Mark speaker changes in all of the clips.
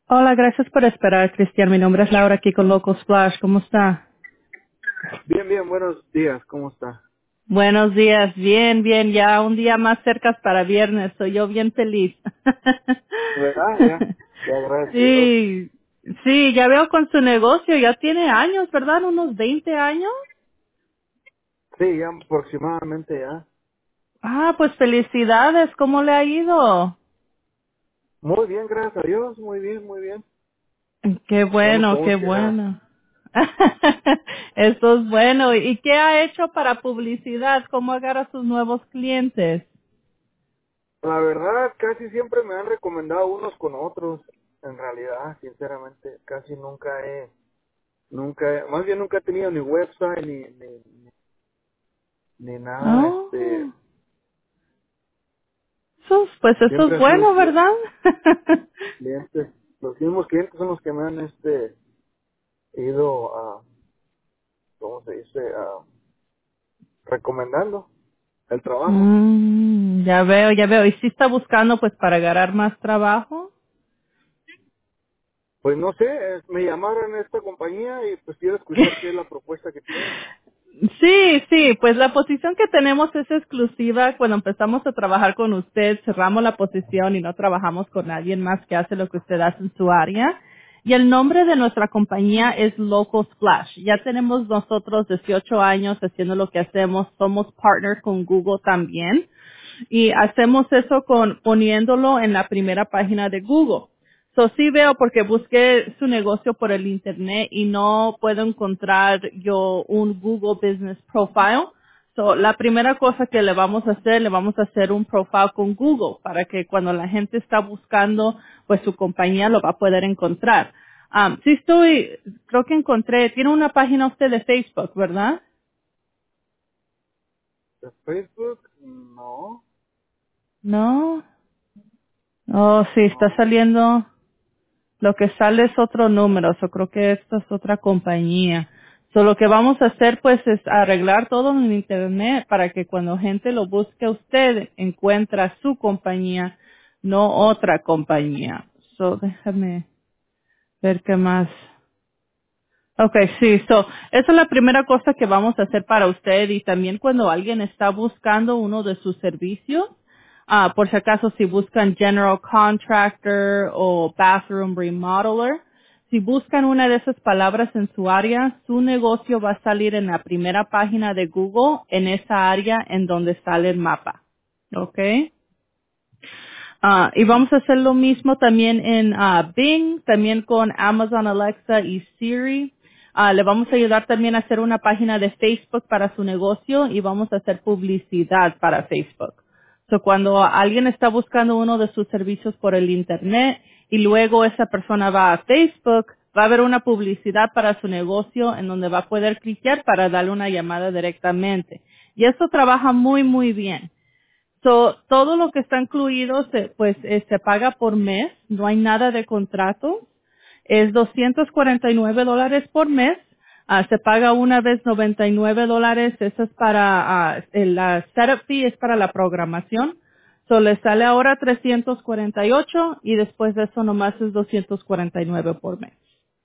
Speaker 1: Hola, gracias por esperar, Cristian. Mi nombre es Laura aquí con Local Splash. ¿Cómo está?
Speaker 2: Bien, bien, buenos días, ¿cómo está?
Speaker 1: Buenos días. Bien, bien. Ya un día más cerca para viernes. Soy yo bien feliz.
Speaker 2: ¿Verdad? Ya, gracias a Dios.
Speaker 1: Sí, sí, ya veo con su negocio. Ya tiene años, ¿verdad? Unos 20 años.
Speaker 2: Sí, ya aproximadamente ya.
Speaker 1: Ah, pues felicidades. ¿Cómo le ha ido?
Speaker 2: Muy bien, gracias a Dios, muy bien, muy bien.
Speaker 1: Qué
Speaker 2: No nos
Speaker 1: bueno, qué
Speaker 2: podemos quejar.
Speaker 1: bueno. Esto es bueno. ¿Y qué ha hecho para publicidad? ¿Cómo agarra sus nuevos clientes?
Speaker 2: La verdad, casi siempre me han recomendado unos con otros. En realidad, sinceramente, casi más bien nunca he tenido ni website ni nada,
Speaker 1: Oh, eso es
Speaker 2: siempre han sido
Speaker 1: bueno, ¿verdad?
Speaker 2: clientes. Los mismos clientes son los que me han, ido a, ¿cómo se dice? Recomendando el trabajo.
Speaker 1: Ya veo, ya veo. ¿Y si está buscando pues para agarrar más trabajo?
Speaker 2: Pues no sé, me llamaron a esta compañía y pues quiero escuchar qué es la propuesta que tienen.
Speaker 1: Sí, sí, pues la posición que tenemos es exclusiva. Cuando empezamos a trabajar con usted, cerramos la posición y no trabajamos con nadie más que hace lo que usted hace en su área. Y el nombre de nuestra compañía es Local Splash. Ya tenemos nosotros 18 años haciendo lo que hacemos. Somos partners con Google también. Y hacemos eso poniéndolo en la primera página de Google. So sí veo porque busqué su negocio por el internet y no puedo encontrar yo un Google Business Profile. So la primera cosa que le vamos a hacer, le vamos a hacer un profile con Google para que cuando la gente está buscando, pues su compañía lo va a poder encontrar. Creo que encontré, tiene una página usted de Facebook, ¿verdad?
Speaker 2: ¿De Facebook? No,
Speaker 1: No. Oh, sí, está
Speaker 2: no.
Speaker 1: saliendo. Lo que sale es otro número, so creo que esta es otra compañía. So lo que vamos a hacer pues es arreglar todo en internet para que cuando gente lo busque a usted, encuentra su compañía, no otra compañía. So déjame ver qué más. Okay, sí, esa es la primera cosa que vamos a hacer para usted y también cuando alguien está buscando uno de sus servicios, por si acaso si buscan General Contractor o Bathroom Remodeler, si buscan una de esas palabras en su área, su negocio va a salir en la primera página de Google en esa área en donde sale el mapa. Okay. Y vamos a hacer lo mismo también en Bing, también con Amazon Alexa y Siri. Le vamos a ayudar también a hacer una página de Facebook para su negocio y vamos a hacer publicidad para Facebook. So, cuando alguien está buscando uno de sus servicios por el Internet y luego esa persona va a Facebook, va a haber una publicidad para su negocio en donde va a poder clicar para darle una llamada directamente. Y eso trabaja muy, muy bien. Todo lo que está incluido se paga por mes, no hay nada de contrato, es $249 por mes, se paga una vez $99, eso es para, la setup fee es para la programación, le sale ahora 348 y después de eso nomás es 249 por mes.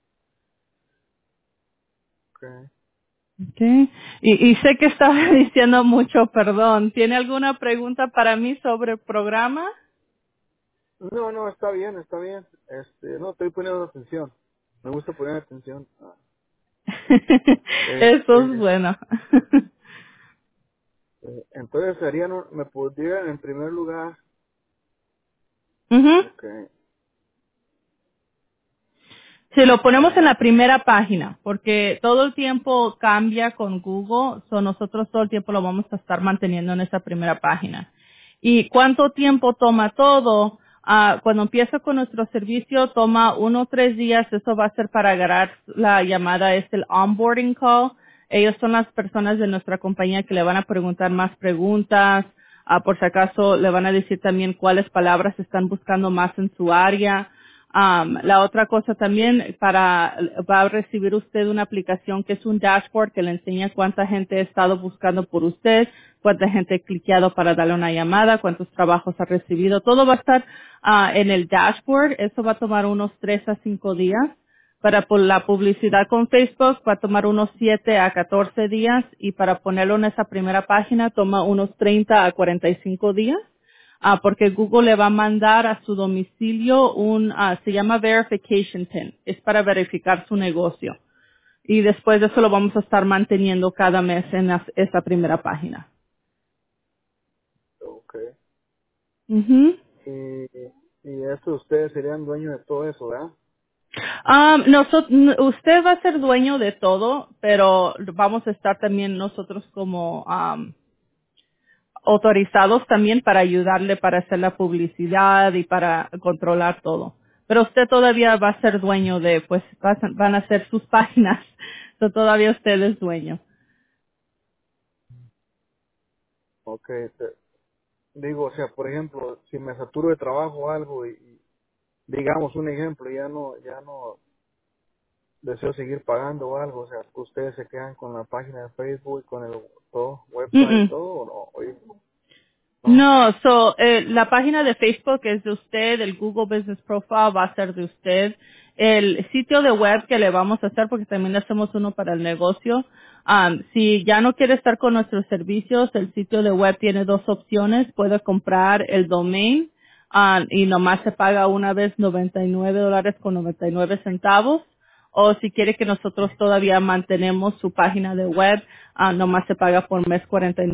Speaker 2: Okay.
Speaker 1: Okay. Y sé que estaba diciendo mucho, perdón. ¿Tiene alguna pregunta para mí sobre el programa?
Speaker 2: No, no, está bien, está bien. No estoy poniendo atención. Me gusta poner atención.
Speaker 1: Eso es
Speaker 2: Este,
Speaker 1: bueno.
Speaker 2: entonces me podrían en primer lugar,
Speaker 1: Ujú.
Speaker 2: okay,
Speaker 1: Si lo ponemos en la primera página, porque todo el tiempo cambia con Google, nosotros todo el tiempo lo vamos a estar manteniendo en esa primera página. ¿Y cuánto tiempo toma todo? Cuando empieza con nuestro servicio, toma 1 o 3 días, eso va a ser para agarrar la llamada, es el onboarding call. Ellos son las personas de nuestra compañía que le van a preguntar más preguntas, por si acaso le van a decir también cuáles palabras están buscando más en su área. La otra cosa también, va a recibir usted una aplicación que es un dashboard que le enseña cuánta gente ha estado buscando por usted, cuánta gente ha cliqueado para darle una llamada, cuántos trabajos ha recibido. Todo va a estar en el dashboard. Eso va a tomar unos 3 a 5 días. Para la publicidad con Facebook va a tomar unos 7 a 14 días y para ponerlo en esa primera página toma unos 30 a 45 días. Porque Google le va a mandar a su domicilio se llama Verification Pin. Es para verificar su negocio. Y después de eso lo vamos a estar manteniendo cada mes en esa primera página.
Speaker 2: Okay.
Speaker 1: Ujú.
Speaker 2: Y, y eso ustedes serían dueños de todo eso, ¿verdad?
Speaker 1: Usted va a ser dueño de todo, pero vamos a estar también nosotros como autorizados también para ayudarle para hacer la publicidad y para controlar todo. Pero usted todavía va a ser dueño de, pues van a ser sus páginas. So, todavía usted es dueño.
Speaker 2: Okay. Digo, o sea, por ejemplo, si me saturo de trabajo o algo y digamos un ejemplo, ya no deseo seguir pagando o algo, o sea, ustedes se quedan con la página de Facebook, con el todo,
Speaker 1: Mm,
Speaker 2: website,
Speaker 1: mm.
Speaker 2: todo, o no, oye, no,
Speaker 1: No, la página de Facebook es de usted, el Google Business Profile va a ser de usted, el sitio de web que le vamos a hacer, porque también hacemos uno para el negocio. Si ya no quiere estar con nuestros servicios, el sitio de web tiene dos opciones. Puede comprar el domain, y nomás se paga una vez $99.99. O si quiere que nosotros todavía mantenemos su página de web, nomás se paga por mes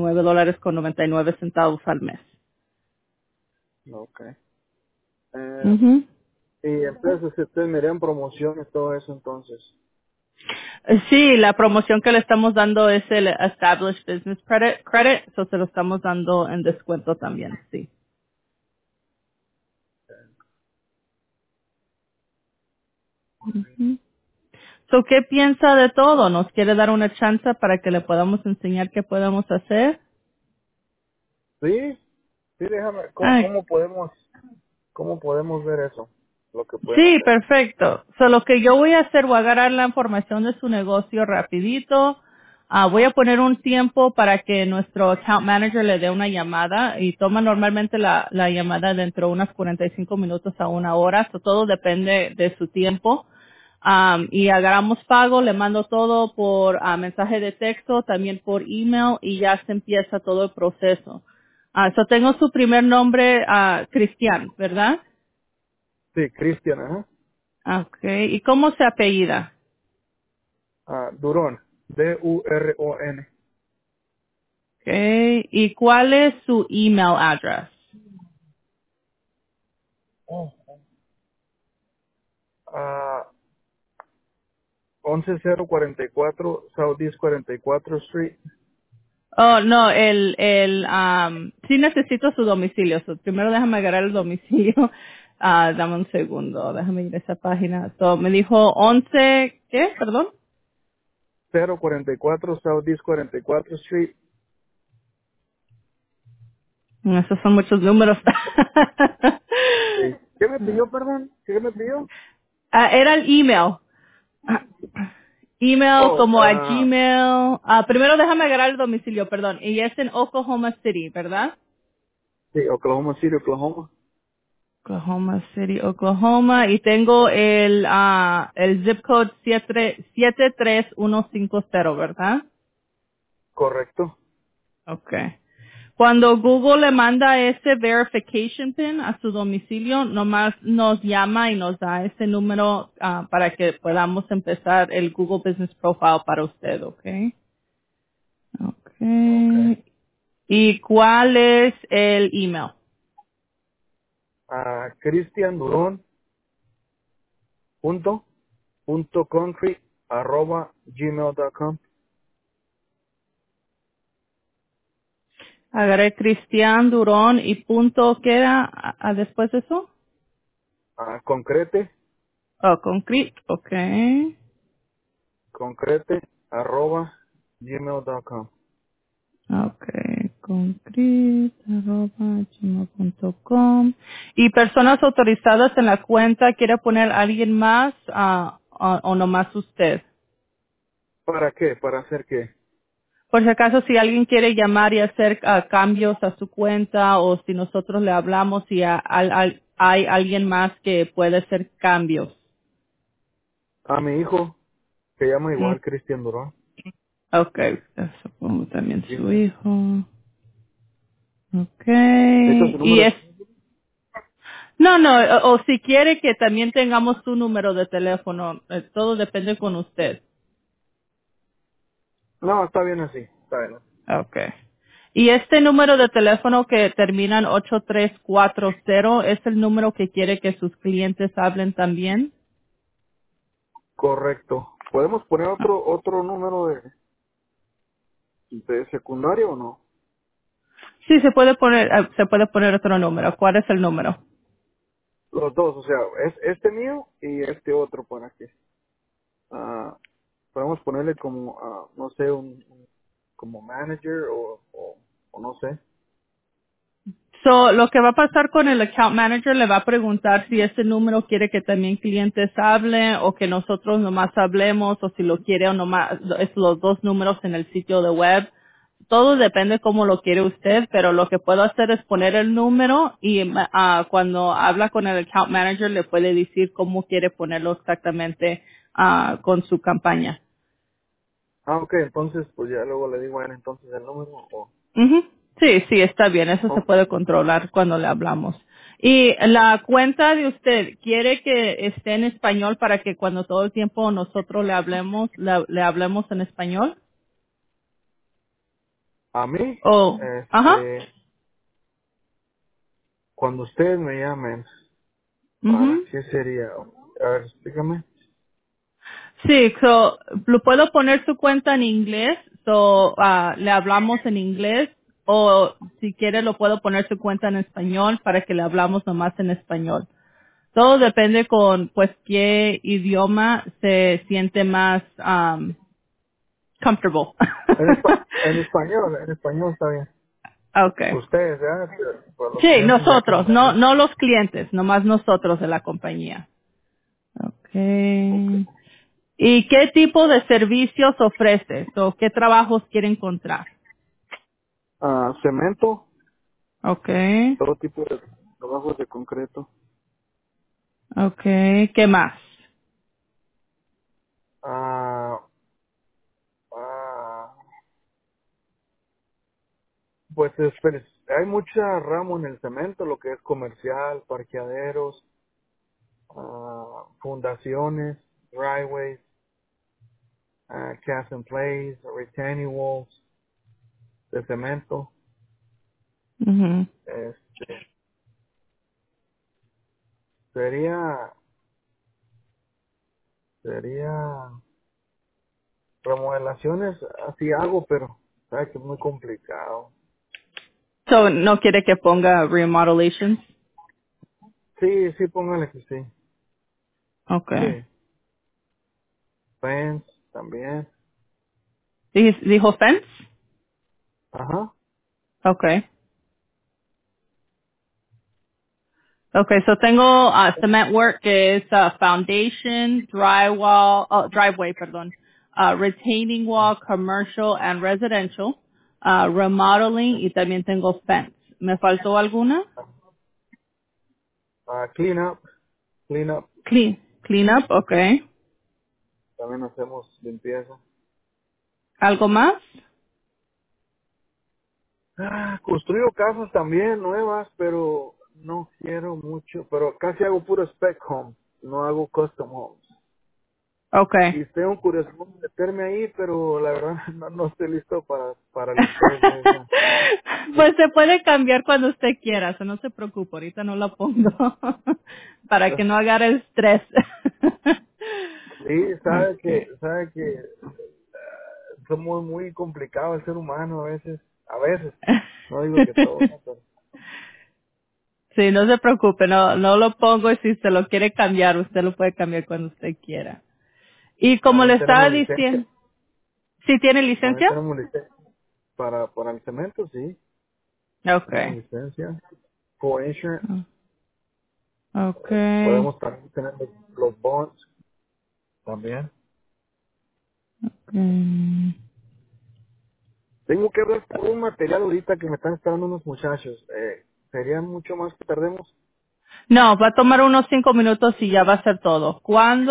Speaker 1: $49.99 al mes.
Speaker 2: no, okay. Eh,
Speaker 1: Ujú.
Speaker 2: y entonces ustedes me dan promociones, todo eso entonces.
Speaker 1: Sí, la promoción que le estamos dando es el Established Business Credit, so se lo estamos dando en descuento también, sí. Ujú. So, ¿qué piensa de todo? ¿Nos quiere dar una chance para que le podamos enseñar qué podemos hacer?
Speaker 2: Sí, sí, déjame,
Speaker 1: Ay,
Speaker 2: cómo podemos ver eso? Lo que pueden
Speaker 1: sí,
Speaker 2: hacer.
Speaker 1: perfecto. So, lo que yo voy a hacer, voy a agarrar la información de su negocio rapidito. Voy a poner un tiempo para que nuestro account manager le dé una llamada y toma normalmente la llamada dentro de unas 45 minutos a una hora. So, todo depende de su tiempo. Y agarramos pago, le mando todo por mensaje de texto, también por email y ya se empieza todo el proceso. Tengo su primer nombre, Cristian, ¿verdad?
Speaker 2: Sí, Cristian, ajá.
Speaker 1: Okay. ¿Y cómo se apellida?
Speaker 2: Durón, Duron.
Speaker 1: Okay. ¿Y cuál es su email address?
Speaker 2: Oh. 11044 Southeast 44 Street.
Speaker 1: Oh, no, sí necesito su domicilio. Primero déjame agarrar el domicilio. Dame un segundo, déjame ir a esa página. Me dijo 11, ¿qué? Perdón.
Speaker 2: 044 Southeast 44 Street.
Speaker 1: Esos son muchos números.
Speaker 2: Sí. ¿Qué me pidió, perdón? ¿Qué me pidió?
Speaker 1: Era el email. Email
Speaker 2: Oh,
Speaker 1: como a Gmail. Primero déjame agarrar el domicilio, perdón. Y es en Oklahoma City, ¿verdad?
Speaker 2: sí, Oklahoma City, Oklahoma.
Speaker 1: Oklahoma City, Oklahoma. Y tengo el zip code 73150, ¿verdad?
Speaker 2: Correcto.
Speaker 1: Okay. Cuando Google le manda ese verification pin a su domicilio, nomás nos llama y nos da ese número para que podamos empezar el Google Business Profile para usted, ¿ok?
Speaker 2: Okay.
Speaker 1: Okay. ¿Y cuál es el email?
Speaker 2: Cristian Durón punto concrete arroba gmail.com.
Speaker 1: Agarré Cristian Durón y punto, ¿qué era después de eso?
Speaker 2: Concrete,
Speaker 1: Oh, concrete, okay.
Speaker 2: concrete arroba gmail.com.
Speaker 1: Okay. concrete@gmail.com. Y personas autorizadas en la cuenta, ¿quiere poner a alguien más o nomás usted?
Speaker 2: ¿Para qué? ¿Para hacer qué?
Speaker 1: Por si acaso, si alguien quiere llamar y hacer cambios a su cuenta o si nosotros le hablamos y hay alguien más que puede hacer cambios.
Speaker 2: A mi hijo, que llama
Speaker 1: Mm,
Speaker 2: igual Cristian Durán.
Speaker 1: okay, eso pongo también
Speaker 2: Sí.
Speaker 1: su hijo.
Speaker 2: ¿Necesita
Speaker 1: Okay,
Speaker 2: su
Speaker 1: y
Speaker 2: número?
Speaker 1: es, no, no, o si quiere que también tengamos su número de teléfono, todo depende con usted.
Speaker 2: No, está bien así. Está bien.
Speaker 1: Okay. Y este número de teléfono que termina en 8340 es el número que quiere que sus clientes hablen también.
Speaker 2: Correcto. ¿Podemos poner otro número de secundario o no?
Speaker 1: Sí, se puede poner otro número. ¿Cuál es el número?
Speaker 2: Los dos, o sea, es este mío y este otro para que ah, podemos ponerle como, no sé, como manager o no sé.
Speaker 1: So, lo que va a pasar con el account manager le va a preguntar si ese número quiere que también clientes hablen o que nosotros nomás hablemos o si lo quiere o nomás es los dos números en el sitio de web. Todo depende cómo lo quiere usted, pero lo que puedo hacer es poner el número y cuando habla con el account manager le puede decir cómo quiere ponerlo exactamente con su campaña.
Speaker 2: Ah, ok, entonces pues ya luego le digo a él entonces el número
Speaker 1: Ujú. Sí, sí, está bien. Eso se
Speaker 2: o-
Speaker 1: puede controlar cuando le hablamos. Y la cuenta de usted, ¿quiere que esté en español para que cuando todo el tiempo nosotros le hablemos, le hablemos en español?
Speaker 2: a mí,
Speaker 1: O, ajá.
Speaker 2: cuando ustedes me llamen, ¿para
Speaker 1: Ujú.
Speaker 2: qué sería? A ver, explícame.
Speaker 1: Sí, so, lo puedo poner su cuenta en inglés, so, le hablamos en inglés, o si quiere lo puedo poner su cuenta en español para que le hablamos nomás en español. Todo depende con, pues, qué idioma se siente más comfortable.
Speaker 2: En español está bien.
Speaker 1: Okay.
Speaker 2: Ustedes, ¿verdad? Pues los
Speaker 1: Sí,
Speaker 2: clientes ya como
Speaker 1: nosotros,
Speaker 2: me dicen.
Speaker 1: no los clientes, nomás nosotros de la compañía.
Speaker 2: Ok.
Speaker 1: Okay. ¿Y qué tipo de servicios ofreces o qué trabajos quiere encontrar?
Speaker 2: Cemento,
Speaker 1: Okay.
Speaker 2: todo tipo de trabajos de concreto.
Speaker 1: Okay. ¿Qué más?
Speaker 2: Ah, ah, pues hay mucha ramo en el cemento, lo que es comercial, parqueaderos, fundaciones, driveways, cast and place, retaining walls de cemento.
Speaker 1: Ujú.
Speaker 2: Este, sería, sería remodelaciones, así hago, pero sabes que es muy complicado.
Speaker 1: So, ¿no quiere que ponga remodelations?
Speaker 2: Sí, sí, póngale que sí.
Speaker 1: Okay.
Speaker 2: Sí, fence también.
Speaker 1: ¿Dijo fence?
Speaker 2: Ajá.
Speaker 1: Okay. Okay, so tengo cement work que es foundation, drywall, driveway, perdón, retaining wall, commercial and residential, remodeling y también tengo fence. ¿Me faltó alguna?
Speaker 2: Clean up,
Speaker 1: Clean up, okay.
Speaker 2: también hacemos limpieza.
Speaker 1: ¿Algo más?
Speaker 2: Construyo casas también nuevas, pero no quiero mucho, pero casi hago puro spec home, no hago custom homes.
Speaker 1: Okay.
Speaker 2: Y tengo curiosidad de meterme ahí, pero la verdad no estoy listo para el estrés de esa.
Speaker 1: Pues se puede cambiar cuando usted quiera, so no se preocupe, ahorita no la pongo para que no agarre estrés.
Speaker 2: Sí,
Speaker 1: Okay.
Speaker 2: sabe que somos muy complicado el ser humano a veces, no digo que todo, ¿no? Pero
Speaker 1: Sí, no se preocupe, no lo pongo y si se lo quiere cambiar, usted lo puede cambiar cuando usted quiera. Y como le
Speaker 2: también
Speaker 1: estaba
Speaker 2: tenemos licencia,
Speaker 1: diciendo, ¿sí tiene
Speaker 2: también
Speaker 1: licencia?
Speaker 2: tenemos licencia para el cemento, sí. Tenemos
Speaker 1: Okay.
Speaker 2: licencia. For insurance.
Speaker 1: Okay.
Speaker 2: Podemos también tener los bonds también.
Speaker 1: Mm.
Speaker 2: Tengo que ver por un material ahorita que me están esperando unos muchachos. ¿Sería mucho más que tardemos?
Speaker 1: No, va a tomar unos 5 minutos y ya va a ser todo.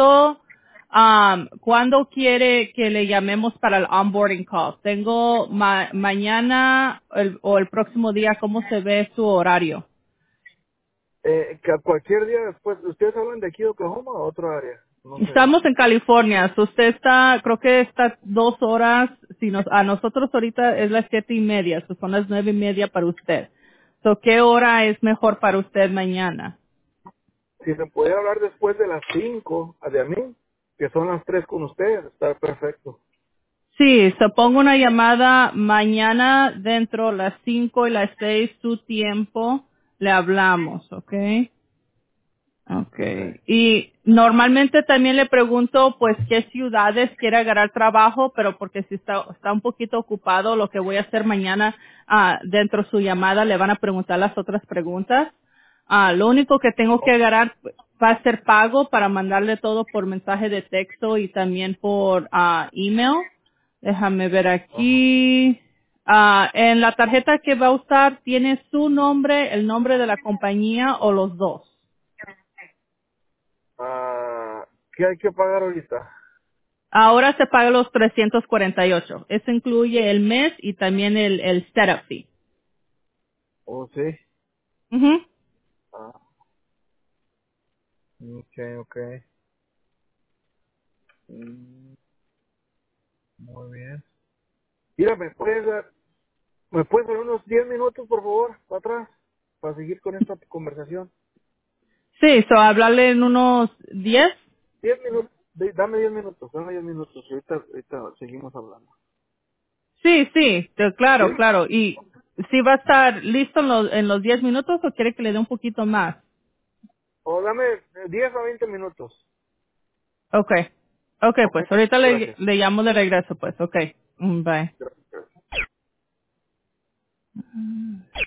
Speaker 1: ¿Cuándo quiere que le llamemos para el onboarding call? Tengo mañana o el próximo día, ¿cómo se ve su horario?
Speaker 2: Que a cualquier día después. ¿Ustedes hablan de aquí de Oklahoma o otra área? No sé.
Speaker 1: Estamos en California. So usted está, creo que está 2 horas. Si a nosotros ahorita es las 7:30. Son las 9:30 para usted. So, ¿qué hora es mejor para usted mañana?
Speaker 2: Si me pudiera hablar después de las 5 de a mí, que son las 3 con ustedes, está perfecto.
Speaker 1: Sí, se pongo una llamada mañana dentro las 5 y las 6 su tiempo. Le hablamos, ¿ok?
Speaker 2: Ok.
Speaker 1: Okay. Y normalmente también le pregunto, pues, qué ciudades quiere agarrar trabajo, pero porque si está un poquito ocupado, lo que voy a hacer mañana dentro de su llamada le van a preguntar las otras preguntas. Lo único que tengo que agarrar va a ser pago para mandarle todo por mensaje de texto y también por email. Déjame ver
Speaker 2: Ajá.
Speaker 1: aquí. En la tarjeta que va a usar, ¿tiene su nombre, el nombre de la compañía o los dos?
Speaker 2: ¿Qué hay que pagar ahorita?
Speaker 1: Ahora se paga los 348. Eso incluye el mes y también el setup fee.
Speaker 2: Oh, sí.
Speaker 1: Ujú.
Speaker 2: Ah, ok, ok. Mm, muy bien. Mira, ¿me puedes dar unos 10 minutos, por favor, para atrás, para seguir con esta conversación?
Speaker 1: Sí, so hablarle en unos 10.
Speaker 2: 10 minutos, dame 10 minutos, y ahorita seguimos hablando.
Speaker 1: Sí, sí,
Speaker 2: ¿Sí?
Speaker 1: claro, claro. ¿Y si va a estar listo en los 10 minutos o quiere que le dé un poquito más?
Speaker 2: O dame 10 a 20 minutos.
Speaker 1: Okay. Okay,
Speaker 2: Ok,
Speaker 1: pues ahorita le,
Speaker 2: gracias.
Speaker 1: le llamo de regreso, pues. Okay. Bye.